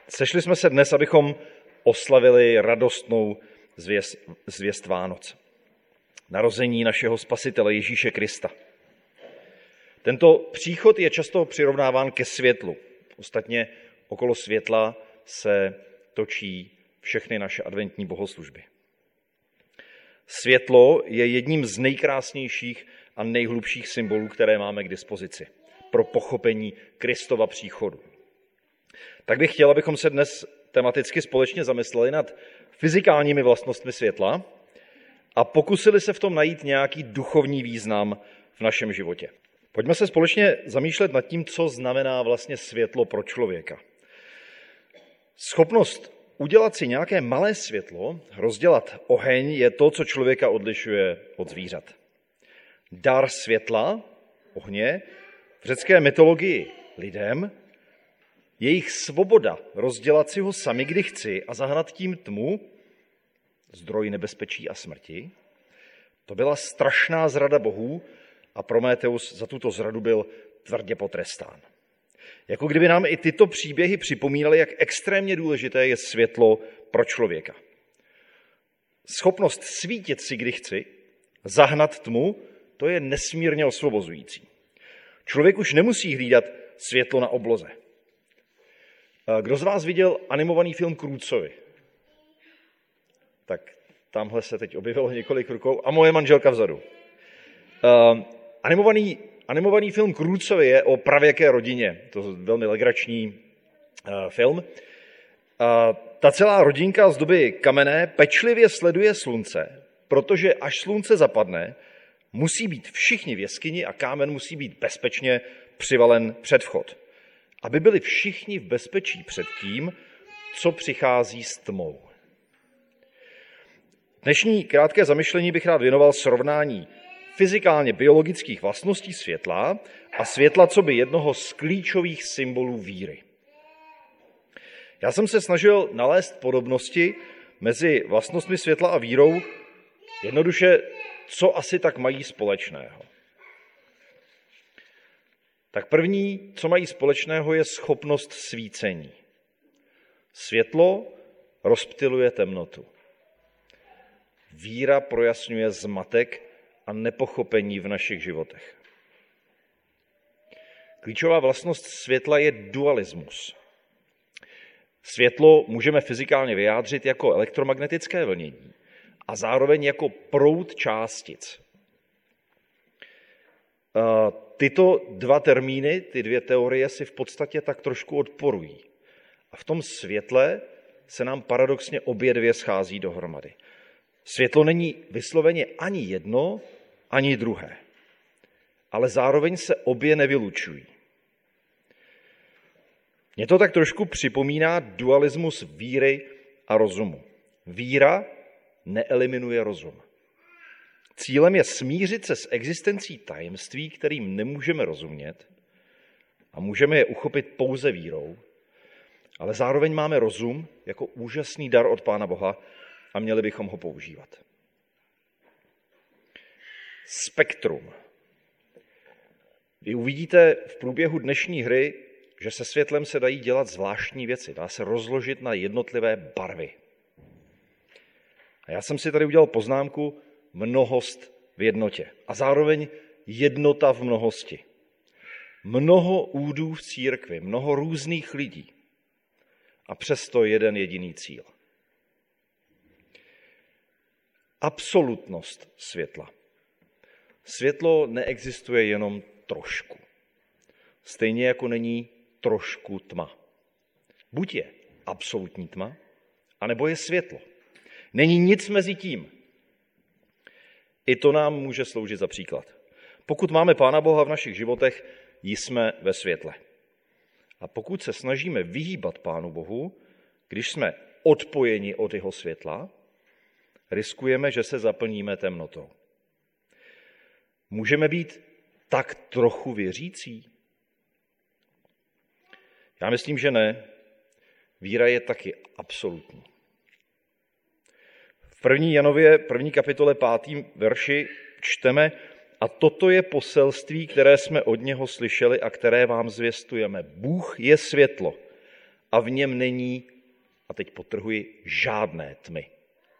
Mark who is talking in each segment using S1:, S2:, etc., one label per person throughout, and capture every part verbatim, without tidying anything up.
S1: Sešli jsme se dnes, abychom oslavili radostnou zvěst, zvěst Vánoc. Narození našeho Spasitele Ježíše Krista. Tento příchod je často přirovnáván ke světlu. Ostatně okolo světla se točí všechny naše adventní bohoslužby. Světlo je jedním z nejkrásnějších a nejhlubších symbolů, které máme k dispozici pro pochopení Kristova příchodu. Tak bych chtěl, abychom se dnes tematicky společně zamysleli nad fyzikálními vlastnostmi světla a pokusili se v tom najít nějaký duchovní význam v našem životě. Pojďme se společně zamýšlet nad tím, co znamená vlastně světlo pro člověka. Schopnost udělat si nějaké malé světlo, rozdělat oheň, je to, co člověka odlišuje od zvířat. Dar světla, ohně, v řecké mytologii lidem, jejich svoboda rozdělat si ho sami, kdy chci, a zahnat tím tmu, zdroj nebezpečí a smrti, to byla strašná zrada bohů a Prometeus za tuto zradu byl tvrdě potrestán. Jako kdyby nám i tyto příběhy připomínaly, jak extrémně důležité je světlo pro člověka. Schopnost svítit si, kdy chci, zahnat tmu, to je nesmírně osvobozující. Člověk už nemusí hlídat světlo na obloze. Kdo z vás viděl animovaný film Crusoe? Tak tamhle se teď objevilo několik rukou a moje manželka vzadu. Uh, animovaný, animovaný film Crusoe je o pravěké rodině. To je velmi legrační uh, film. Uh, ta celá rodinka z doby kamenné pečlivě sleduje slunce, protože až slunce zapadne, musí být všichni v jeskyni a kámen musí být bezpečně přivalen před vchod, aby byli všichni v bezpečí před tím, co přichází s tmou. Dnešní krátké zamyšlení bych rád věnoval srovnání fyzikálně biologických vlastností světla a světla coby jednoho z klíčových symbolů víry. Já jsem se snažil nalézt podobnosti mezi vlastnostmi světla a vírou, jednoduše, co asi tak mají společného. Tak první, co mají společného, je schopnost svícení. Světlo rozptyluje temnotu. Víra projasňuje zmatek a nepochopení v našich životech. Klíčová vlastnost světla je dualismus. Světlo můžeme fyzikálně vyjádřit jako elektromagnetické vlnění a zároveň jako proud částic. Tyto dva termíny, ty dvě teorie si v podstatě tak trošku odporují. A v tom světle se nám paradoxně obě dvě schází dohromady. Světlo není vysloveně ani jedno, ani druhé, ale zároveň se obě nevylučují. Mně to tak trošku připomíná dualismus víry a rozumu. Víra neeliminuje rozum. Cílem je smířit se s existencí tajemství, kterým nemůžeme rozumět a můžeme je uchopit pouze vírou, ale zároveň máme rozum jako úžasný dar od Pána Boha a měli bychom ho používat. Spektrum. Vy uvidíte v průběhu dnešní hry, že se světlem se dají dělat zvláštní věci. Dá se rozložit na jednotlivé barvy. A já jsem si tady udělal poznámku mnohost v jednotě a zároveň jednota v mnohosti. Mnoho údů v církvi, mnoho různých lidí a přesto jeden jediný cíl. Absolutnost světla. Světlo neexistuje jenom trošku. Stejně jako není trošku tma. Buď je absolutní tma, anebo je světlo. Není nic mezi tím. I to nám může sloužit za příklad. Pokud máme Pána Boha v našich životech, jsme ve světle. A pokud se snažíme vyhýbat Pánu Bohu, když jsme odpojeni od jeho světla, riskujeme, že se zaplníme temnotou. Můžeme být tak trochu věřící? Já myslím, že ne. Víra je taky absolutní. V první Janově, první kapitole pátým verši čteme: a toto je poselství, které jsme od něho slyšeli a které vám zvěstujeme. Bůh je světlo a v něm není, a teď podtrhuji, žádné tmy.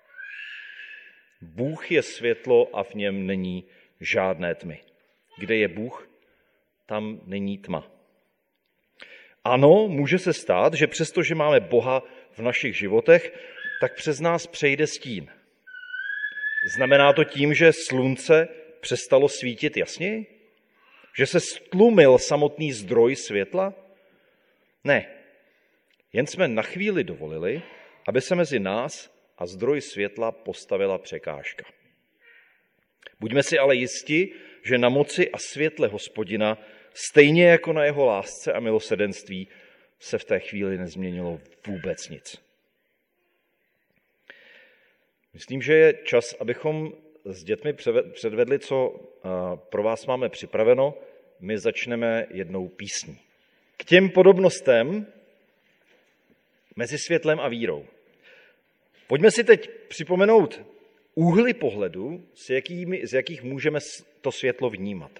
S1: Bůh je světlo a v něm není žádné tmy. Kde je Bůh, tam není tma. Ano, může se stát, že přestože máme Boha v našich životech, tak přes nás přejde stín. Znamená to tím, že slunce přestalo svítit jasněji? Že se stlumil samotný zdroj světla? Ne. Jen jsme na chvíli dovolili, aby se mezi nás a zdroj světla postavila překážka. Buďme si ale jisti, že na moci a světle Hospodina, stejně jako na jeho lásce a milosrdenství, se v té chvíli nezměnilo vůbec nic. Myslím, že je čas, abychom s dětmi předvedli, co pro vás máme připraveno. My začneme jednou písní. K těm podobnostem mezi světlem a vírou. Pojďme si teď připomenout úhly pohledu, z, jakými, z jakých můžeme to světlo vnímat.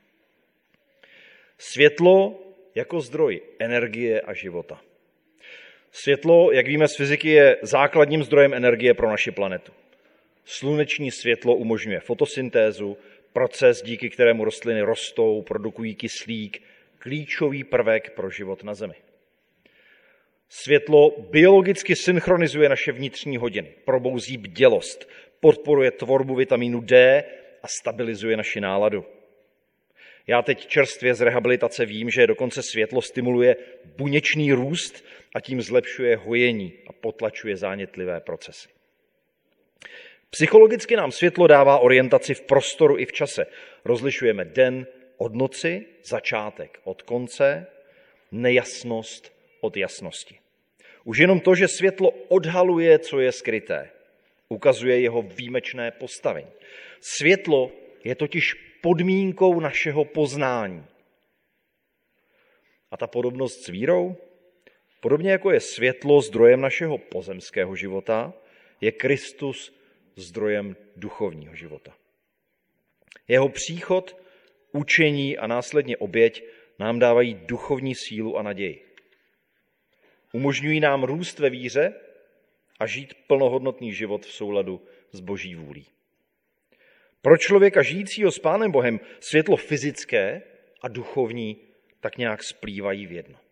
S1: Světlo jako zdroj energie a života. Světlo, jak víme z fyziky, je základním zdrojem energie pro naši planetu. Sluneční světlo umožňuje fotosyntézu, proces, díky kterému rostliny rostou, produkují kyslík, klíčový prvek pro život na Zemi. Světlo biologicky synchronizuje naše vnitřní hodiny, probouzí bdělost, podporuje tvorbu vitamínu D a stabilizuje naši náladu. Já teď čerstvě z rehabilitace vím, že dokonce světlo stimuluje buněčný růst a tím zlepšuje hojení a potlačuje zánětlivé procesy. Psychologicky nám světlo dává orientaci v prostoru i v čase. Rozlišujeme den od noci, začátek od konce, nejasnost od jasnosti. Už jenom to, že světlo odhaluje, co je skryté, ukazuje jeho výjimečné postavení. Světlo je totiž podmínkou našeho poznání. A ta podobnost s vírou? Podobně jako je světlo zdrojem našeho pozemského života, je Kristus zdrojem duchovního života. Jeho příchod, učení a následně oběť nám dávají duchovní sílu a naději. Umožňují nám růst ve víře a žít plnohodnotný život v souladu s Boží vůlí. Pro člověka žijícího s Pánem Bohem světlo fyzické a duchovní tak nějak splývají v jedno.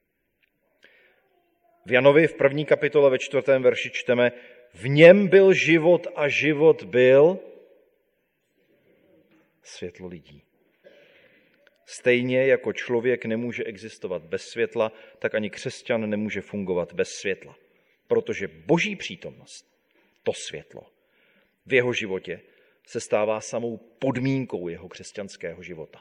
S1: V Janovi v první kapitole ve čtvrtém verši čteme: v něm byl život a život byl světlo lidí. Stejně jako člověk nemůže existovat bez světla, tak ani křesťan nemůže fungovat bez světla. Protože Boží přítomnost, to světlo, v jeho životě se stává samou podmínkou jeho křesťanského života.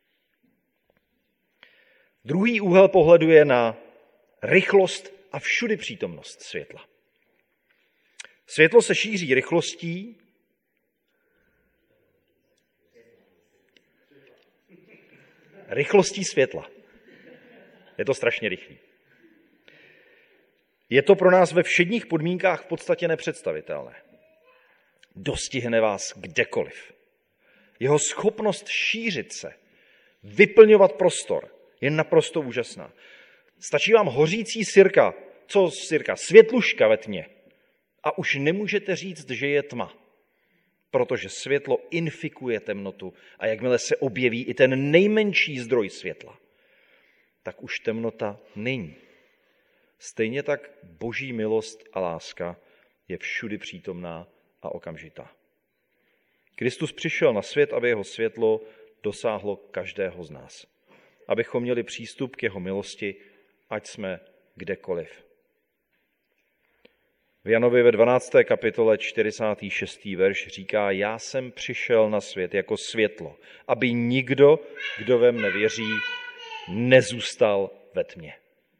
S1: Druhý úhel pohledu je na rychlost a všudy přítomnost světla. Světlo se šíří rychlostí rychlostí světla. Je to strašně rychlý. Je to pro nás ve všedních podmínkách v podstatě nepředstavitelné. Dostihne vás kdekoliv. Jeho schopnost šířit se, vyplňovat prostor, je naprosto úžasná. Stačí vám hořící sirka, co sirka, světluška ve tmě, a už nemůžete říct, že je tma, protože světlo infikuje temnotu a jakmile se objeví i ten nejmenší zdroj světla, tak už temnota není. Stejně tak Boží milost a láska je všudy přítomná a okamžitá. Kristus přišel na svět, aby jeho světlo dosáhlo každého z nás. Abychom měli přístup k jeho milosti, ať jsme kdekoliv. V Janovi ve dvanácté kapitole čtyřicátý šestý verš říká: já jsem přišel na svět jako světlo, aby nikdo, kdo ve mne věří, nezůstal ve tmě.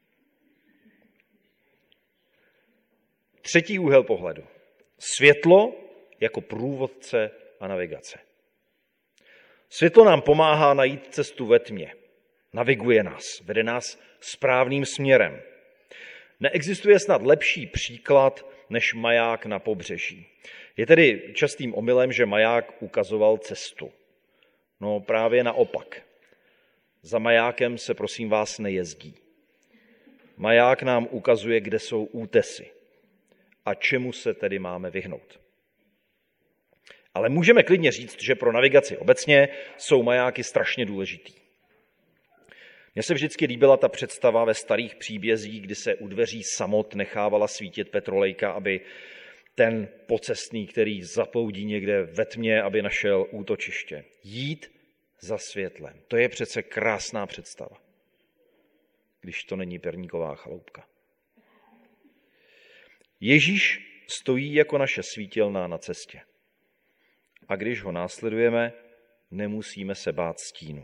S1: Třetí úhel pohledu. Světlo jako průvodce a navigace. Světlo nám pomáhá najít cestu ve tmě. Naviguje nás, vede nás správným směrem. Neexistuje snad lepší příklad než maják na pobřeží. Je tedy častým omylem, že maják ukazoval cestu. No právě naopak. Za majákem se prosím vás nejezdí. Maják nám ukazuje, kde jsou útesy a čemu se tedy máme vyhnout. Ale můžeme klidně říct, že pro navigaci obecně jsou majáky strašně důležitý. Mně se vždycky líbila ta představa ve starých příbězích, kdy se u dveří samot nechávala svítit petrolejka, aby ten pocestný, který zaploudí někde ve tmě, aby našel útočiště. Jít za světlem. To je přece krásná představa, když to není perníková chaloupka. Ježíš stojí jako naše svítilna na cestě. A když ho následujeme, nemusíme se bát stínu.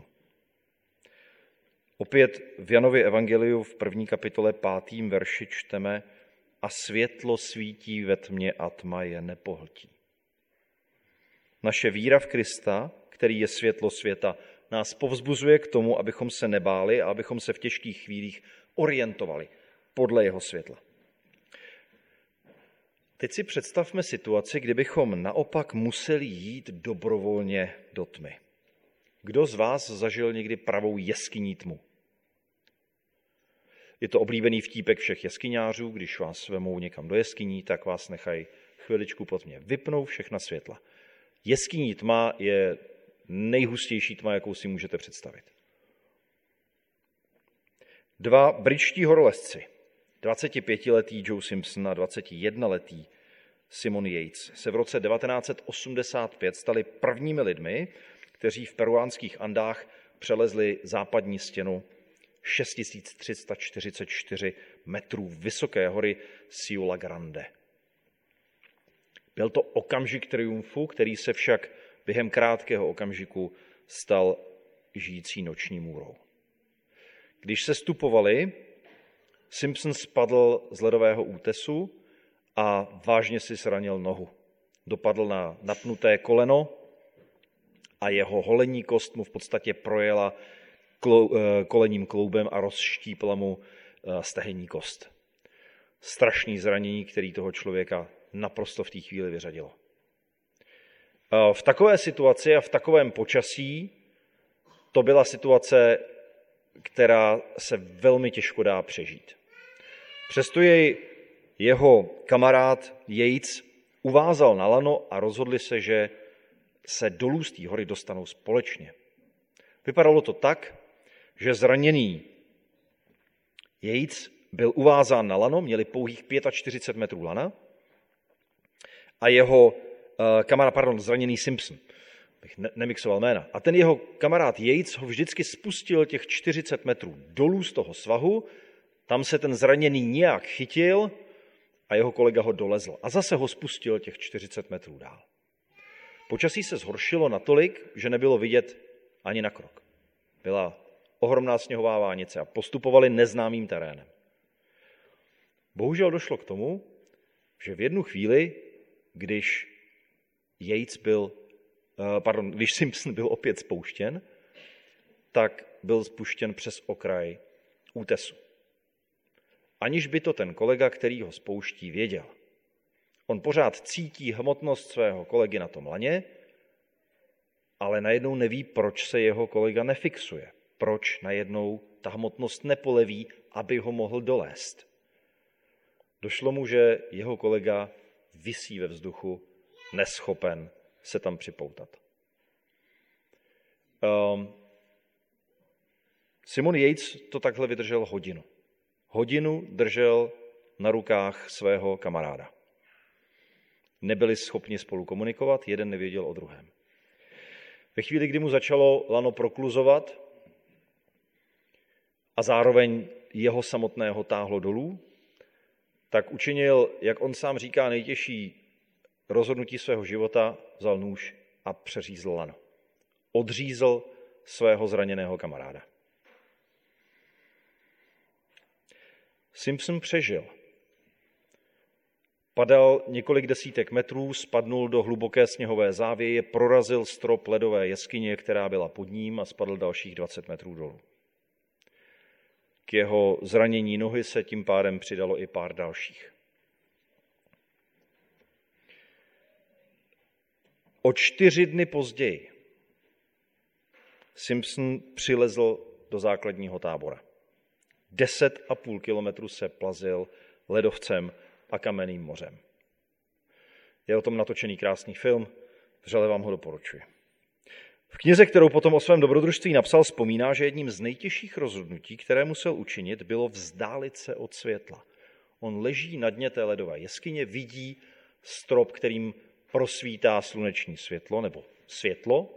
S1: Opět v Janově evangeliu v první kapitole pátým verši čteme: a světlo svítí ve tmě a tma je nepohltí. Naše víra v Krista, který je světlo světa, nás povzbuzuje k tomu, abychom se nebáli a abychom se v těžkých chvílích orientovali podle jeho světla. Teď si představme situaci, kdybychom naopak museli jít dobrovolně do tmy. Kdo z vás zažil někdy pravou jeskyní tmu? Je to oblíbený vtípek všech jeskyňářů, když vás vemou někam do jeskyní, tak vás nechají chviličku po tmě. Vypnou všechna světla. Jeskyní tma je nejhustější tma, jakou si můžete představit. Dva britští horolezci, dvacetipětiletý Joe Simpson a dvacetijednoletý Simon Yates, se v roce devatenáct set osmdesát pět stali prvními lidmi, kteří v peruánských Andách přelezli západní stěnu šest tisíc tři sta čtyřicet čtyři metrů vysoké hory Ciula Grande. Byl to okamžik triumfu, který se však během krátkého okamžiku stal žijící noční můrou. Když se stupovali, Simpson spadl z ledového útesu a vážně si zranil nohu. Dopadl na napnuté koleno a jeho holenní kost mu v podstatě projela kolenním kloubem a rozštípla mu stehenní kost. Strašný zranění, který toho člověka naprosto v té chvíli vyřadilo. V takové situaci a v takovém počasí to byla situace, která se velmi těžko dá přežít. Přesto jej jeho kamarád Yates uvázal na lano a rozhodli se, že se dolů z té hory dostanou společně. Vypadalo to tak, že zraněný Yates byl uvázán na lano, měli pouhých čtyřicet pět metrů lana a jeho uh, kamarád, pardon, zraněný Simpson, bych ne- nemixoval jména, a ten jeho kamarád Yates ho vždycky spustil těch čtyřicet metrů dolů z toho svahu, tam se ten zraněný nějak chytil a jeho kolega ho dolezl a zase ho spustil těch čtyřicet metrů dál. Počasí se zhoršilo natolik, že nebylo vidět ani na krok. Byla ohromná sněhová vánice a postupovali neznámým terénem. Bohužel došlo k tomu, že v jednu chvíli, když Yates byl, pardon, když Simpson byl opět spouštěn, tak byl spuštěn přes okraj útesu. Aniž by to ten kolega, který ho spouští, věděl. On pořád cítí hmotnost svého kolegy na tom laně, ale najednou neví, proč se jeho kolega nefixuje. Proč najednou ta hmotnost nepoleví, aby ho mohl dolézt. Došlo mu, že jeho kolega visí ve vzduchu, neschopen se tam připoutat. Um, Simon Yates to takhle vydržel hodinu. Hodinu držel na rukách svého kamaráda. Nebyli schopni spolu komunikovat, jeden nevěděl o druhém. Ve chvíli, kdy mu začalo lano prokluzovat a zároveň jeho samotného táhlo dolů, tak učinil, jak on sám říká, nejtěžší rozhodnutí svého života, vzal nůž a přeřízl lano. Odřízl svého zraněného kamaráda. Simpson přežil. Padal několik desítek metrů, spadnul do hluboké sněhové závěje, prorazil strop ledové jeskyně, která byla pod ním, a spadl dalších dvacet metrů dolů. K jeho zranění nohy se tím pádem přidalo i pár dalších. O čtyři dny později Simpson přilezl do základního tábora. Deset a půl kilometru se plazil ledovcem a kamenným mořem. Je o tom natočený krásný film, vřele vám ho doporučuji. V knize, kterou potom o svém dobrodružství napsal, vzpomíná, že jedním z nejtěžších rozhodnutí, které musel učinit, bylo vzdálit se od světla. On leží na dně té ledové jeskyně, vidí strop, kterým prosvítá sluneční světlo nebo světlo,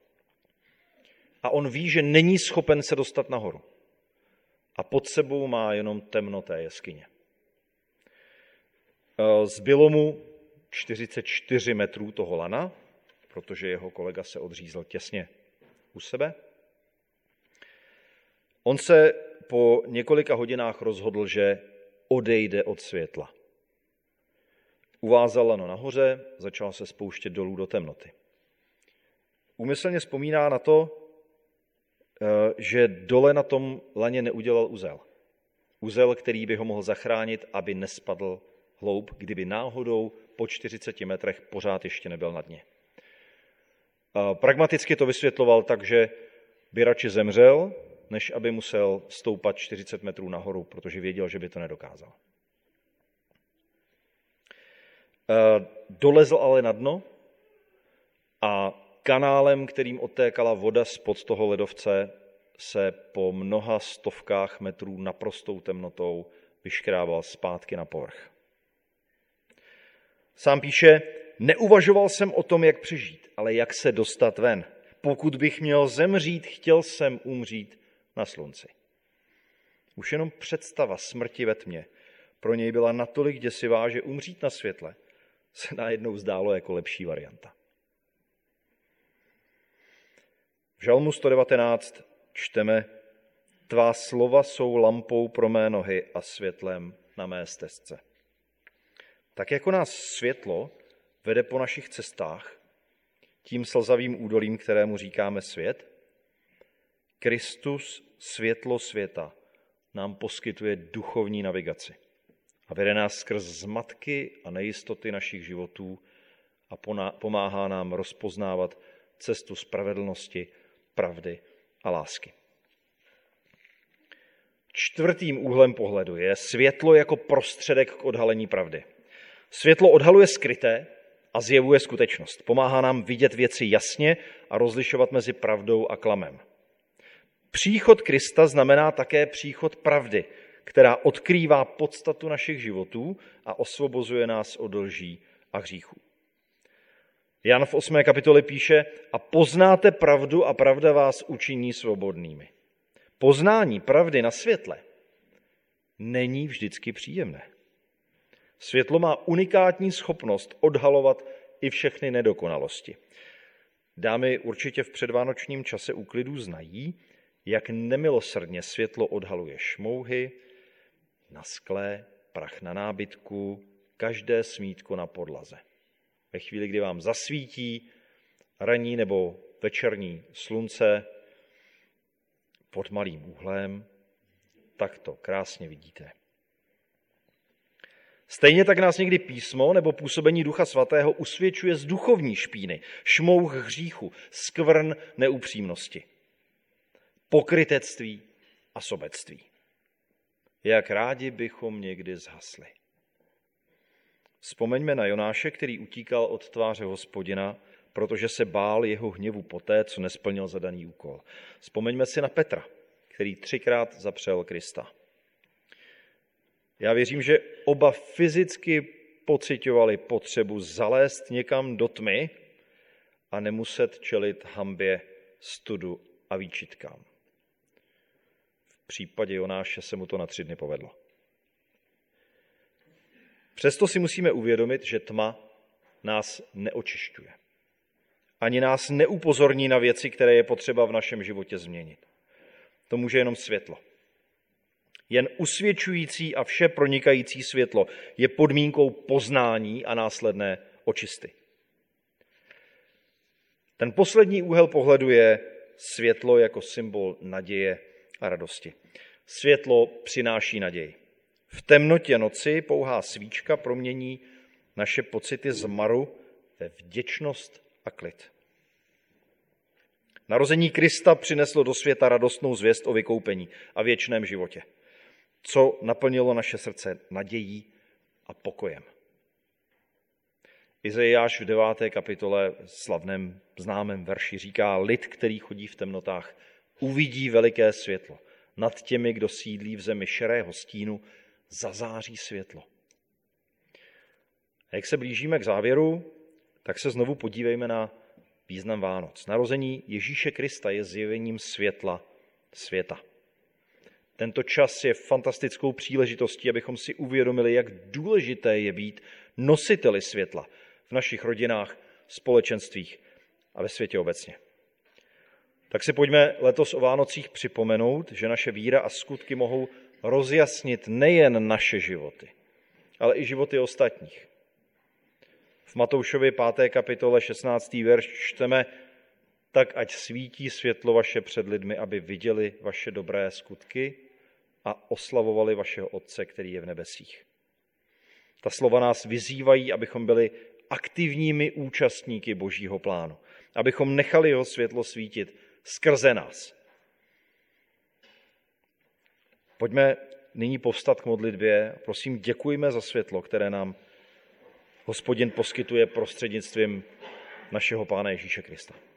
S1: a on ví, že není schopen se dostat nahoru. A pod sebou má jenom temno té jeskyně. Zbylo mu čtyřicet čtyři metrů toho lana, protože jeho kolega se odřízl těsně u sebe. On se po několika hodinách rozhodl, že odejde od světla. Uvázal lano nahoře, začal se spouštět dolů do temnoty. Úmyslně vzpomíná na to, že dole na tom laně neudělal uzel. Uzel, který by ho mohl zachránit, aby nespadl hloub, kdyby náhodou po čtyřiceti metrech pořád ještě nebyl na dně. Pragmaticky to vysvětloval tak, že by radši zemřel, než aby musel stoupat čtyřicet metrů nahoru, protože věděl, že by to nedokázal. Dolezl ale na dno a kanálem, kterým odtékala voda spod toho ledovce, se po mnoha stovkách metrů naprostou temnotou vyškrábal zpátky na povrch. Sám píše, neuvažoval jsem o tom, jak přežít, ale jak se dostat ven. Pokud bych měl zemřít, chtěl jsem umřít na slunci. Už jenom představa smrti ve tmě pro něj byla natolik děsivá, že umřít na světle se najednou zdálo jako lepší varianta. V Žalmu sto devatenáct čteme: Tvá slova jsou lampou pro mé nohy a světlem na mé stezce. Tak jako nás světlo vede po našich cestách, tím slzavým údolím, kterému říkáme svět, Kristus, světlo světa, nám poskytuje duchovní navigaci a vede nás skrz zmatky a nejistoty našich životů a pomáhá nám rozpoznávat cestu spravedlnosti, pravdy a lásky. Čtvrtým úhlem pohledu je světlo jako prostředek k odhalení pravdy. Světlo odhaluje skryté a zjevuje skutečnost. Pomáhá nám vidět věci jasně a rozlišovat mezi pravdou a klamem. Příchod Krista znamená také příchod pravdy, která odkrývá podstatu našich životů a osvobozuje nás od lží a hříchů. Jan v osmé kapitole píše: a poznáte pravdu a pravda vás učiní svobodnými. Poznání pravdy na světle není vždycky příjemné. Světlo má unikátní schopnost odhalovat i všechny nedokonalosti. Dámy určitě v předvánočním čase úklidů znají, jak nemilosrdně světlo odhaluje šmouhy na skle, prach na nábytku, každé smítko na podlaze. Ve chvíli, kdy vám zasvítí ranní nebo večerní slunce pod malým úhlem, tak to krásně vidíte. Stejně tak nás někdy písmo nebo působení Ducha Svatého usvědčuje z duchovní špíny, šmouh hříchu, skvrn neupřímnosti, pokrytectví a sobectví. Jak rádi bychom někdy zhasli. Vzpomeňme na Jonáše, který utíkal od tváře Hospodina, protože se bál jeho hněvu poté, co nesplnil zadaný úkol. Vzpomeňme si na Petra, který třikrát zapřel Krista. Já věřím, že oba fyzicky pociťovali potřebu zalézt někam do tmy a nemuset čelit hanbě, studu a výčitkám. V případě Jonáše se mu to na tři dny povedlo. Přesto si musíme uvědomit, že tma nás neočišťuje. Ani nás neupozorní na věci, které je potřeba v našem životě změnit. To může jenom světlo. Jen usvědčující a vše pronikající světlo je podmínkou poznání a následné očisty. Ten poslední úhel pohledu je světlo jako symbol naděje a radosti. Světlo přináší naději. V temnotě noci pouhá svíčka promění naše pocity zmaru ve vděčnost a klid. Narození Krista přineslo do světa radostnou zvěst o vykoupení a věčném životě. co naplnilo naše srdce nadějí a pokojem. Izajáš v deváté kapitole slavném známém verši říká: lid, který chodí v temnotách, uvidí veliké světlo. Nad těmi, kdo sídlí v zemi šerého stínu, zazáří světlo. A jak se blížíme k závěru, tak se znovu podívejme na význam Vánoc. Narození Ježíše Krista je zjevením světla světa. Tento čas je fantastickou příležitostí, abychom si uvědomili, jak důležité je být nositeli světla v našich rodinách, společenstvích a ve světě obecně. Tak si pojďme letos o Vánocích připomenout, že naše víra a skutky mohou rozjasnit nejen naše životy, ale i životy ostatních. V Matoušově páté kapitole šestnáctý verš čteme: tak ať svítí světlo vaše před lidmi, aby viděli vaše dobré skutky a oslavovali vašeho Otce, který je v nebesích. Ta slova nás vyzývají, abychom byli aktivními účastníky Božího plánu, abychom nechali jeho světlo svítit skrze nás. Pojďme nyní povstat k modlitbě. Prosím, děkujme za světlo, které nám Hospodin poskytuje prostřednictvím našeho Pána Ježíše Krista.